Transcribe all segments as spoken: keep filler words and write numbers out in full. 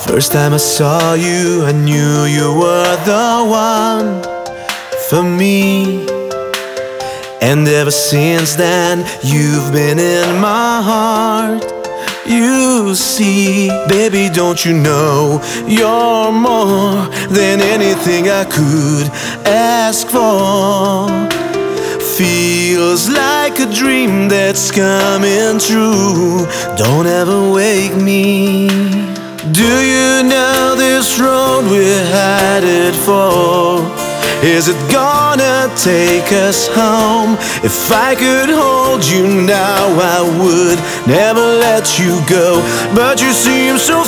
First time I saw you, I knew you were the one for me. And ever since then, you've been in my heart. You see, baby, don't you know you're more than anything I could ask for. Feels like a dream that's coming true. Don't ever wake me. Do you know this road we're headed for? Is it gonna take us home? If I could hold you now, I would never let you go. But you seem so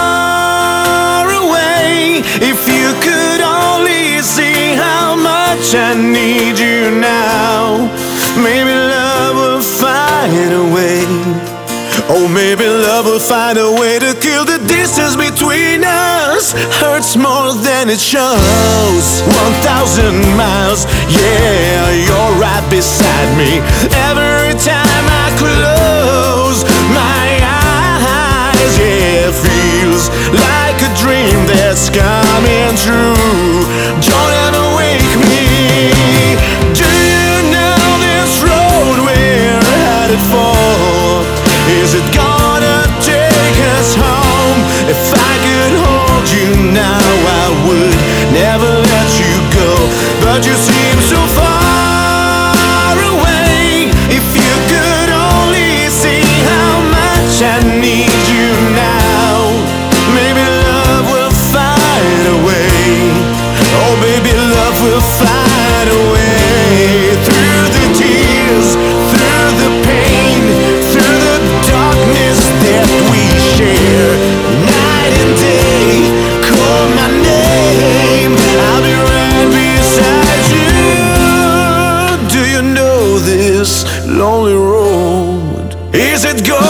far away. If you could only see how much I need you now, maybe love will find a way. Oh, maybe love will find a way to kill the distance between us. Hurts more than it shows. One thousand miles, yeah, you're right beside me. Every time I close my eyes, yeah, it feels like a dream that's coming true. Don't ever wake me. Do you know this road we're headed for? Is it gonna take us home? If I could hold you now, I would never let you go. But you seem so far away. If you could only see how much I need you now, maybe love will find a way. Oh, baby, love will find a way. Through the tears, through the pain, through the darkness that we share, night and day, call my name, I'll be right beside you. Do you know this lonely road? Is it gone?